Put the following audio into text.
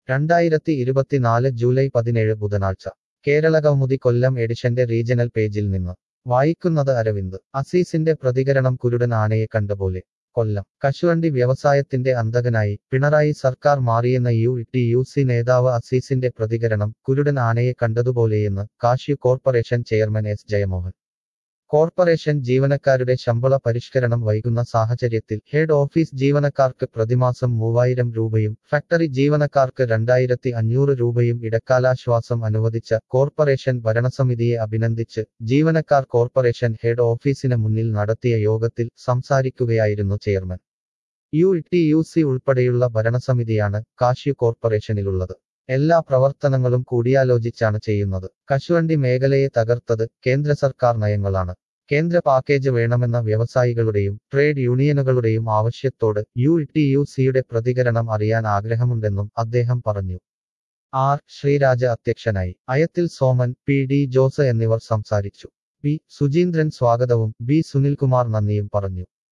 2024 July 17 ബുധനാഴ്ച കേരളകൗമുദി കൊല്ലം എഡിഷന്റെ regional പേജിൽ നിന്ന് വായിക്കുന്നത് അരവിന്ദ് അസീസിന്റെ പ്രതികരണം കുരുടൻ ആനയെ കണ്ടപോലെ കൊല്ലം കശുവണ്ടി വ്യവസായത്തിന്റെ അന്തകനായി പിണറായി സർക്കാർ മാറിയെന്ന യു.ടി.യു.സി നേതാവ് അസീസിന്റെ പ്രതികരണം കുരുടൻ ആനയെ കണ്ടതുപോലെയെന്ന് cashew corporation chairman S Jayamohan corporation ജീവനക്കാരുടെ ശമ്പള പരിഷ്കരണം വൈകുന്ന സാഹചര്യത്തിൽ ഹെഡ് ഓഫീസ് ജീവനക്കാർക്ക് പ്രതിമാസം 3000 രൂപയും ഫാക്ടറി ജീവനക്കാർക്ക് 2500 രൂപയും ഇടക്കാലാശ്വാസം അനുവദിച്ച കോർപ്പറേഷൻ ഭരണസമിതിയെ അഭിനന്ദിച്ച് ജീവനക്കാർ കോർപ്പറേഷൻ ഹെഡ് ഓഫീസിന് മുന്നിൽ നടത്തിയ യോഗത്തിൽ സംസാരിക്കുകയായിരുന്നു ചെയർമാൻ യു.ടി.യു.സി ഉൾപ്പെടെയുള്ള ഭരണസമിതിയാണ് കാഷ്യു കോർപ്പറേഷനിലുള്ളത് എല്ലാ പ്രവർത്തനങ്ങളും കൂടിയാലോചിച്ചാണ് ചെയ്യുന്നത് കശുവണ്ടി മേഖലയെ തകർത്തത് കേന്ദ്ര സർക്കാർ നയങ്ങളാണ് കേന്ദ്ര പാക്കേജ് വേണമെന്ന വ്യവസായികളുടെയും ട്രേഡ് യൂണിയനുകളുടെയും ആവശ്യത്തോട് യു.ടി.യു.സിയുടെ പ്രതികരണം അറിയാൻ ആഗ്രഹമുണ്ടെന്നും അദ്ദേഹം പറഞ്ഞു ആർ ശ്രീരാജ അധ്യക്ഷനായി അയത്തിൽ സോമൻ പി.ഡി. ജോസ് എന്നിവർ സംസാരിച്ചു പി. സുജീന്ദ്രൻ സ്വാഗതവും ബി. സുനിൽകുമാർ നന്ദിയും പറഞ്ഞു